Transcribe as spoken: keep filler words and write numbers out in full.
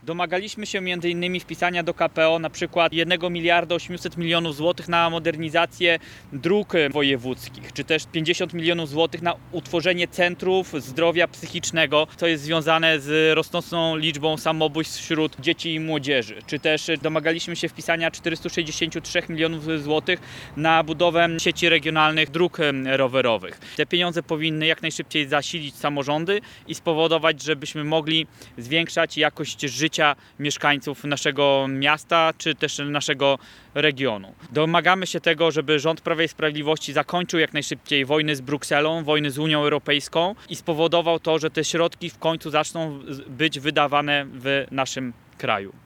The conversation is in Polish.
Domagaliśmy się między innymi wpisania do K P O na przykład jednego miliarda osiemset milionów złotych na modernizację dróg wojewódzkich, czy też pięćdziesiąt milionów złotych na utworzenie centrów zdrowia psychicznego, co jest związane z rosnącą liczbą samobójstw wśród dzieci i młodzieży, czy też domagaliśmy się wpisania czterystu sześćdziesięciu trzech milionów złotych na budowę sieci regionalnych dróg rowerowych. Te pieniądze powinny jak najszybciej zasilić samorządy i spowodować, żebyśmy mogli zwiększać jakość życia mieszkańców naszego miasta czy też naszego regionu. Domagamy się tego, żeby rząd Prawa i Sprawiedliwości zakończył jak najszybciej wojny z Brukselą, wojny z Unią Europejską i spowodował to, że te środki w końcu zaczną być wydawane w naszym kraju.